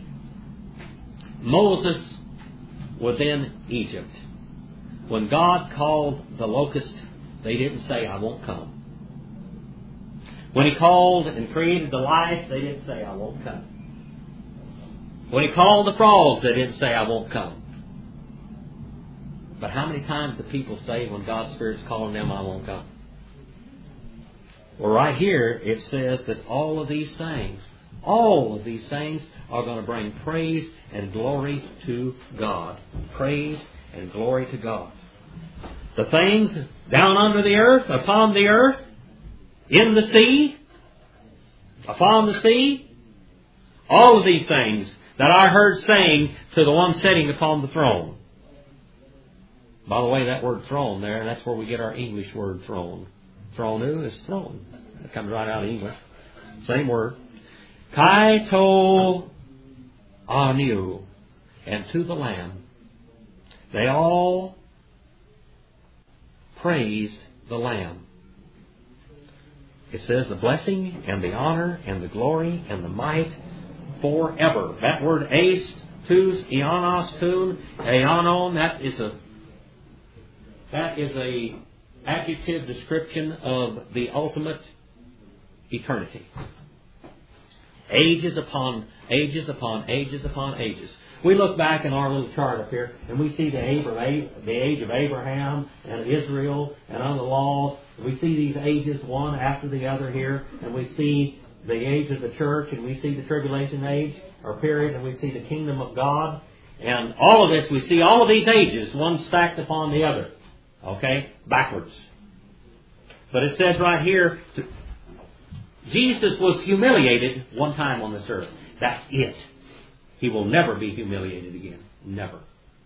Moses was in Egypt, when God called the locust, they didn't say, I won't come. When He called and created the lice, they didn't say, I won't come. When He called the frogs, they didn't say, I won't come. But how many times do people say when God's Spirit's calling them, I won't come? Well, right here it says that all of these things, All of these things are going to bring praise and glory to God. Praise and glory to God. The things down under the earth, upon the earth, in the sea, upon the sea, all of these things that I heard saying to the one sitting upon the throne. By the way, that word throne there, that's where we get our English word throne. Thronu is throne. It comes right out of English. Same word. Kai to anu. And to the Lamb. They all praised the Lamb. It says the blessing and the honor and the glory and the might forever. That word ace, tus, eonos, tun, eonon, that is a adjective description of the ultimate eternity. Ages upon ages upon ages upon ages. We look back in our little chart up here, and we see the age of Abraham and Israel and on the laws. We see these ages one after the other here, and we see the age of the church, and we see the tribulation age or period, and we see the kingdom of God. And all of this, we see all of these ages, one stacked upon the other. Okay? Backwards. But it says right here, Jesus was humiliated one time on this earth. That's it. He will never be humiliated again. Never.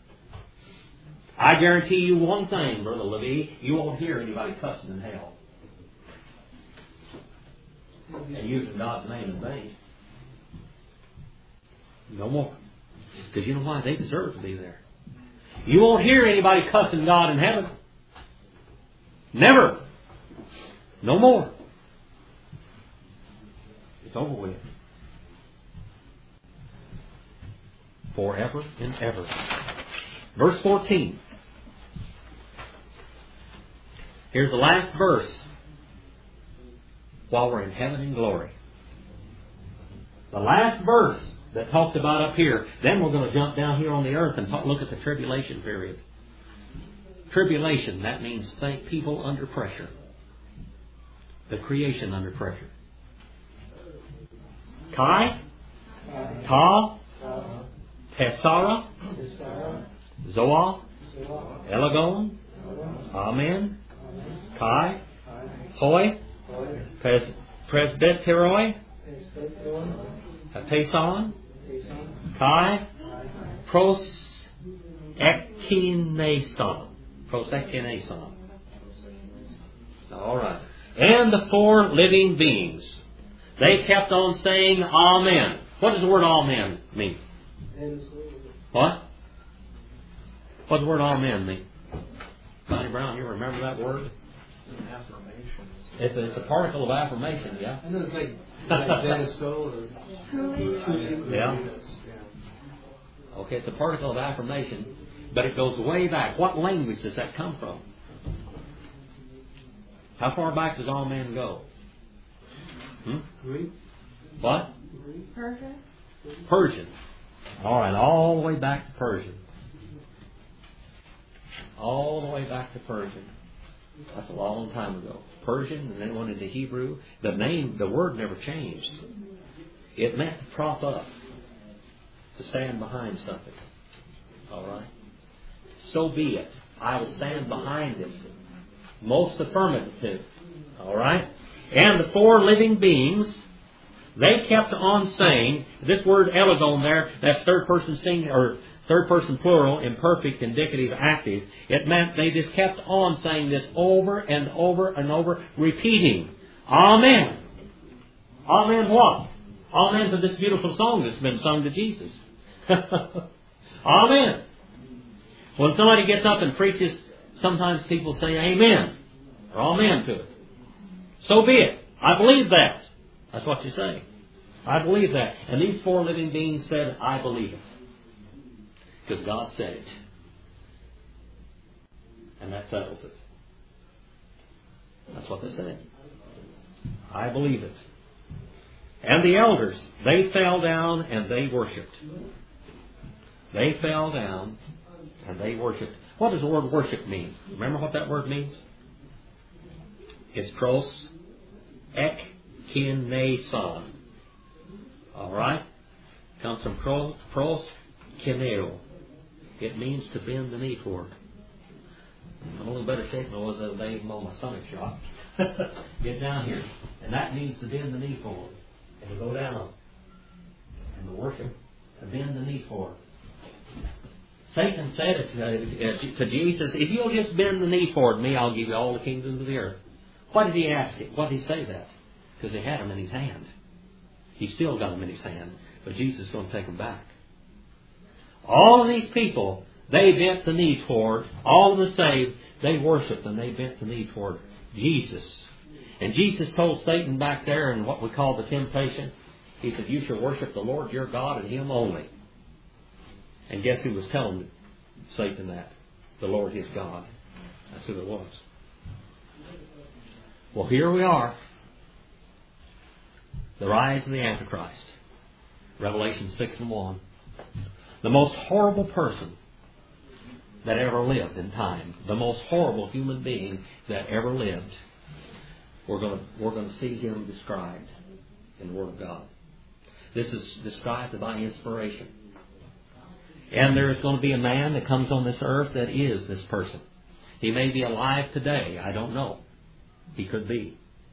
I guarantee you one thing, Brother Levy, you won't hear anybody cussing in hell. And using God's name in vain. No more. Because you know why? They deserve to be there. You won't hear anybody cussing God in heaven. Never. No more. It's over with. Forever and ever. Verse 14. Here's the last verse while we're in heaven and glory. The last verse that talks about up here. Then we're going to jump down here on the earth and look at the tribulation period. Tribulation, that means people under pressure. The creation under pressure. Kai, Ta, Tessara, Zoa, Elagon, Amen, Kai, Hoi, Presbyteroi, Peson, Kai, Prosekineson. All right. And the four living beings. They kept on saying Amen. What does the word Amen mean? What? What does the word Amen mean? Johnny Brown, you remember that word? Affirmation. It's a particle of affirmation, yeah? I know it's like that so or... Yeah. Okay, it's a particle of affirmation, but it goes way back. What language does that come from? How far back does Amen go? Greek. What? Persian. Persian. All right, all the way back to Persian. All the way back to Persian. That's a long time ago. Persian, and then it went into Hebrew. The word never changed. It meant to prop up, to stand behind something. All right? So be it. I will stand behind it. Most affirmative. All right? And the four living beings, they kept on saying, this word elegon there, that's third person singular, or third person plural, imperfect, indicative, active. It meant they just kept on saying this over and over and over, repeating, Amen. Amen what? Amen to this beautiful song that's been sung to Jesus. Amen. When somebody gets up and preaches, sometimes people say Amen, or Amen to it. So be it. I believe that. That's what you say. I believe that. And these four living beings said, I believe it. Because God said it. And that settles it. That's what they said. I believe it. And the elders, they fell down and they worshipped. They fell down and they worshipped. What does the word worship mean? Remember what that word means? It's pros ek kin son. All right? Comes from proskeneo. It means to bend the knee toward. I'm a little better shape than I was the other day, even on my stomach shot. Get down here. And that means to bend the knee forward. And to go down. And to worship. To bend the knee forward. Satan said it to Jesus, if you'll just bend the knee toward me, I'll give you all the kingdoms of the earth. Why did he ask it? Why did he say that? Because he had them in his hand. He still got them in his hand. But Jesus is going to take them back. All of these people, they bent the knee toward, all of the saved, they worshiped and they bent the knee toward Jesus. And Jesus told Satan back there in what we call the temptation, he said, you shall worship the Lord your God and Him only. And guess who was telling Satan that? The Lord his God. That's who it was. Well, here we are. The rise of the Antichrist. Revelation 6:1. The most horrible person that ever lived in time. The most horrible human being that ever lived. We're going to see him described in the Word of God. This is described by inspiration. And there is going to be a man that comes on this earth that is this person. He may be alive today. I don't know. He could be.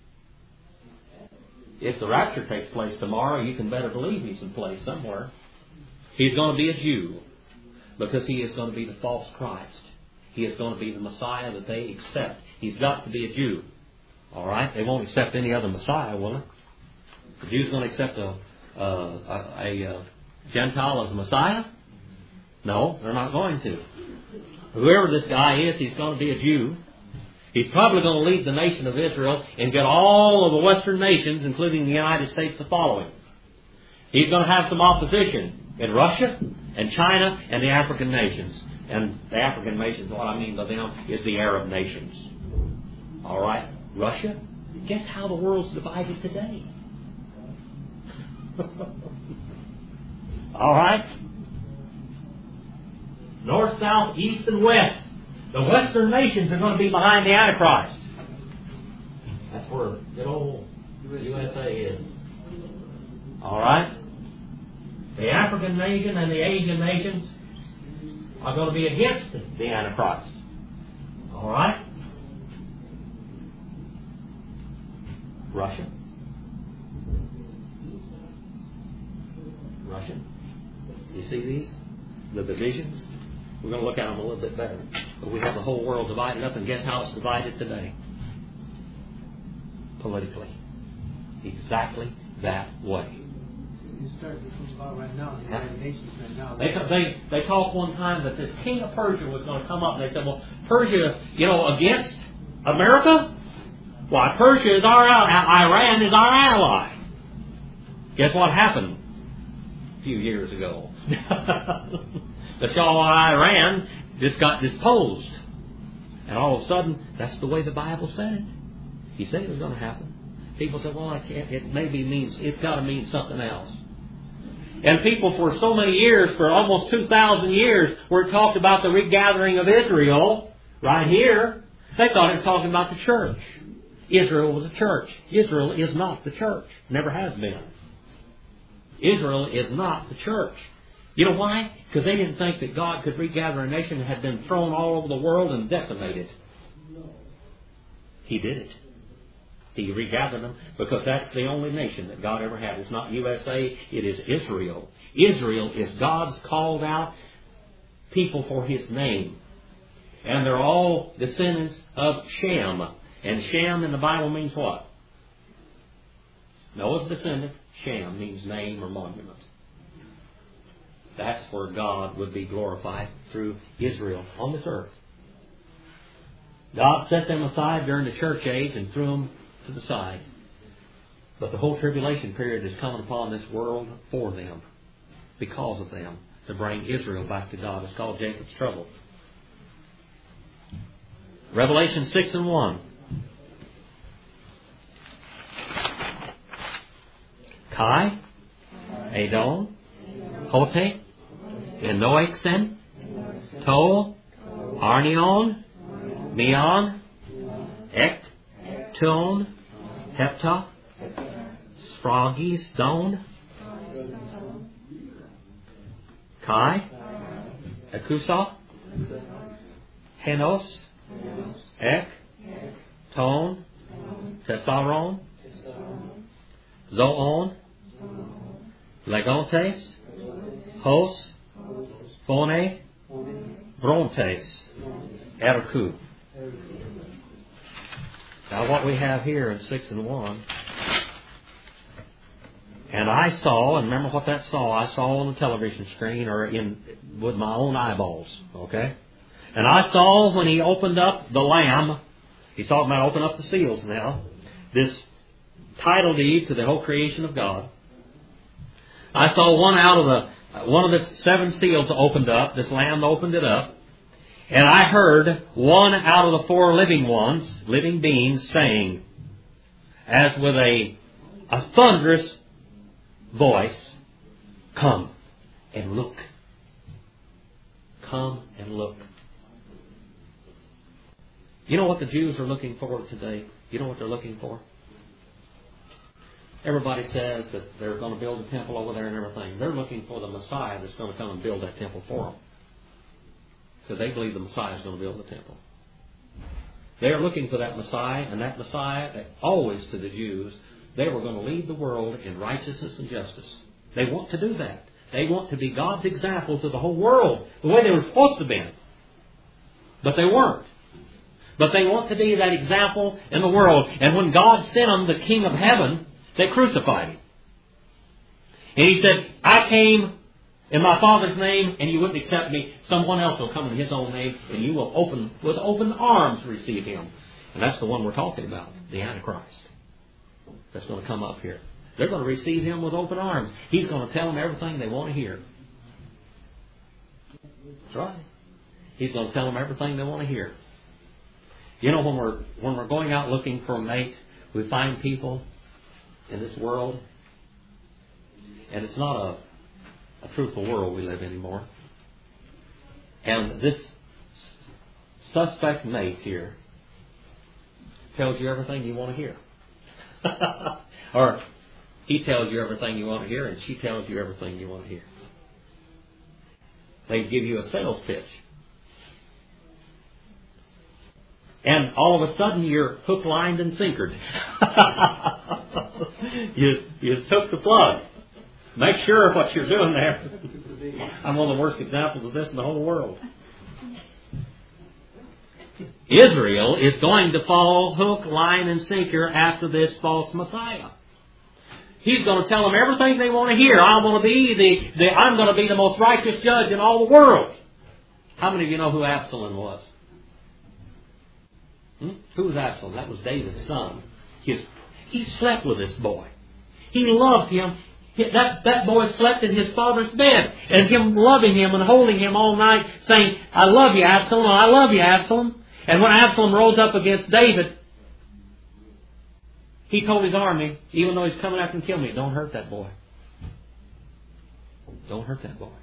If the rapture takes place tomorrow, you can better believe he's in place somewhere. He's going to be a Jew because he is going to be the false Christ. He is going to be the Messiah that they accept. He's got to be a Jew. All right? They won't accept any other Messiah, will they? The Jews going to accept a Gentile as a Messiah? No, they're not going to. Whoever this guy is, he's going to be a Jew. He's probably going to lead the nation of Israel and get all of the Western nations, including the United States, to follow him. He's going to have some opposition in Russia and China and the African nations. And the African nations, what I mean by them, is the Arab nations. All right? Russia? Guess how the world's divided today? All right? North, south, east, and west. The Western nations are going to be behind the Antichrist. That's where good old USA is. All right? The African nation and the Asian nations are going to be against the Antichrist. All right? Russia. You see these? The divisions? We're going to look at them a little bit better. But we have the whole world divided up, and guess how it's divided today? Politically. Exactly that way. You start to think about right now, the United Nations right now. They talked one time that this king of Persia was going to come up, and they said, well, Persia, against America? Why, Persia is Iran is our ally. Guess what happened a few years ago? The Shah of Iran just got disposed. And all of a sudden, that's the way the Bible said it. He said it was going to happen. People said, well, it's got to mean something else. And people for so many years, for almost 2,000 years, were talked about the regathering of Israel right here. They thought it was talking about the church. Israel was a church. Israel is not the church. Never has been. Israel is not the church. You know why? Because they didn't think that God could regather a nation that had been thrown all over the world and decimated. He did it. He regathered them because that's the only nation that God ever had. It's not USA, it is Israel. Israel is God's called out people for His name. And they're all descendants of Shem. And Shem in the Bible means what? Noah's descendant. Shem means name or monument. That's where God would be glorified through Israel on this earth. God set them aside during the church age and threw them to the side. But the whole tribulation period is coming upon this world for them, because of them, to bring Israel back to God. It's called Jacob's trouble. Revelation 6:1. Kai, Adon, Hote, Enoixen, To, Arnion, Meon, Ek, Tun, Heptah, Sphragiston, Kai, Akusa, Henos, Ek, Ton, Tesaron, Zoon, Legontes, Hos, Phone, Brontes, Erku. Now what we have here in 6 and 1, and I saw, and remember what that saw? I saw on the television screen or with my own eyeballs, okay? And I saw when he opened up the Lamb, he's talking about opening up the seals now, this title deed to the whole creation of God. I saw one of the 7 seals opened up, this Lamb opened it up, and I heard one out of the 4 living beings, saying, as with a thunderous voice, come and look. Come and look. You know what the Jews are looking for today? You know what they're looking for? Everybody says that they're going to build a temple over there and everything. They're looking for the Messiah that's going to come and build that temple for them. Because they believe the Messiah is going to build the temple. They are looking for that Messiah, and that Messiah, always to the Jews, they were going to lead the world in righteousness and justice. They want to do that. They want to be God's example to the whole world, the way they were supposed to be. But they weren't. But they want to be that example in the world. And when God sent them the King of Heaven, they crucified Him. And He said, I came in my Father's name, and you wouldn't accept me. Someone else will come in His own name, and you will with open arms receive Him. And that's the one we're talking about, the Antichrist. That's going to come up here. They're going to receive Him with open arms. He's going to tell them everything they want to hear. That's right. He's going to tell them everything they want to hear. You know, when we're going out looking for a mate, we find people in this world, and it's not a truthful world we live in anymore. And this suspect mate here tells you everything you want to hear. Or he tells you everything you want to hear, and she tells you everything you want to hear. They give you a sales pitch. And all of a sudden you're hook, lined, and sinkered. You took the plug. Make sure of what you're doing there. I'm one of the worst examples of this in the whole world. Israel is going to fall hook, line, and sinker after this false Messiah. He's going to tell them everything they want to hear. I'm going to be the most righteous judge in all the world. How many of you know who Absalom was? Who was Absalom? That was David's son. He slept with this boy. He loved him. That boy slept in his father's bed. And him loving him and holding him all night, saying, I love you, Absalom. I love you, Absalom. And when Absalom rose up against David, he told his army, even though he's coming after and kill me, don't hurt that boy. Don't hurt that boy.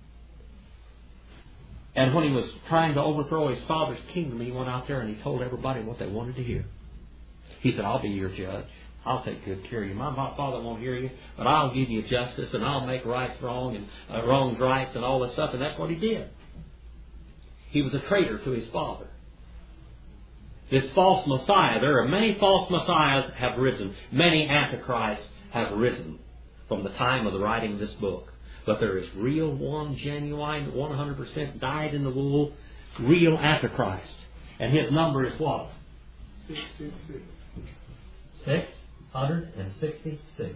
And when he was trying to overthrow his father's kingdom, he went out there and he told everybody what they wanted to hear. He said, I'll be your judge. I'll take good care of you. My father won't hear you, but I'll give you justice, and I'll make rights wrong and wrongs rights and all this stuff. And that's what he did. He was a traitor to his father. This false Messiah, there are many false Messiahs have risen. Many Antichrists have risen from the time of the writing of this book. But there is real, one genuine, 100% dyed in the wool, real Antichrist. And his number is what? 666. 666.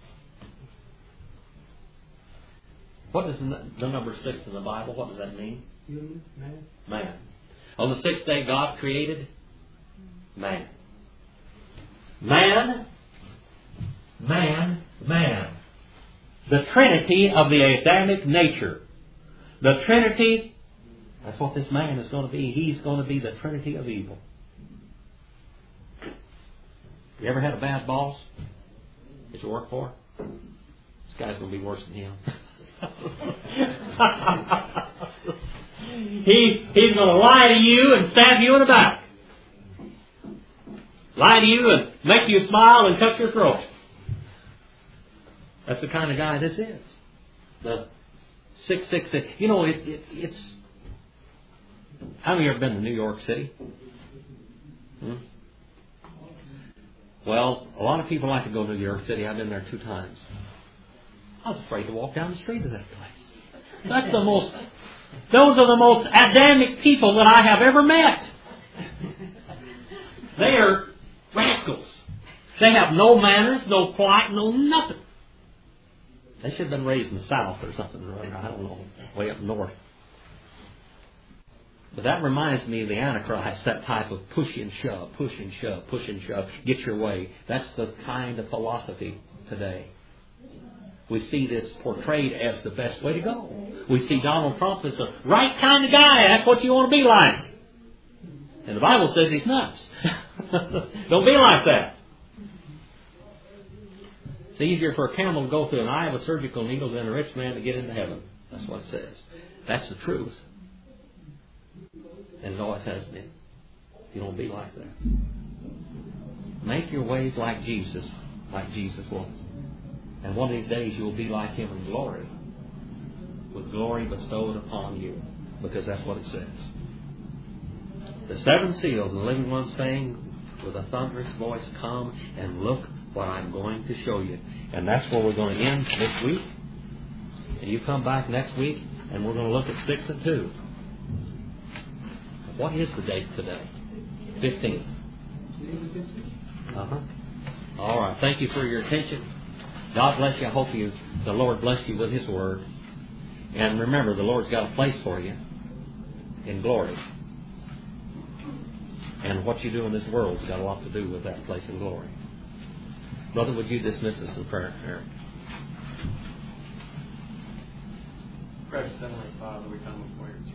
What is the number 6 in the Bible? What does that mean? Human, man. Man. On the 6th day, God created man. Man. The Trinity of the Adamic nature. The Trinity, that's what this man is going to be. He's going to be the Trinity of evil. You ever had a bad boss that you work for? This guy's going to be worse than him. He's going to lie to you and stab you in the back. Lie to you and make you smile and cut your throat. That's the kind of guy this is. The 666. You know, it's... How many of you ever been to New York City? Well, a lot of people like to go to New York City. I've been there 2 times. I was afraid to walk down the street of that place. Those are the most Adamic people that I have ever met. They are rascals. They have no manners, no quiet, no nothing. They should have been raised in the South or something. I don't know, way up north. But that reminds me of the Antichrist, that type of push and shove, push and shove, push and shove, get your way. That's the kind of philosophy today. We see this portrayed as the best way to go. We see Donald Trump as the right kind of guy. That's what you want to be like. And the Bible says he's nuts. Don't be like that. It's easier for a camel to go through an eye of a surgical needle than a rich man to get into heaven. That's what it says. That's the truth. And it always has been. You don't be like that. Make your ways like Jesus was. And one of these days you will be like Him in glory, with glory bestowed upon you, because that's what it says. The 7 seals, and the living one saying with a thunderous voice, "Come and look what I'm going to show you." And that's where we're going to end this week. And you come back next week, and we're going to look at 6 and 2. What is the date today? 15th. All right. Thank you for your attention. God bless you. I hope the Lord blessed you with His Word. And remember, the Lord's got a place for you in glory. And what you do in this world's got a lot to do with that place in glory. Brother, would you dismiss us in prayer, Eric? Precious Heavenly Father, we come before your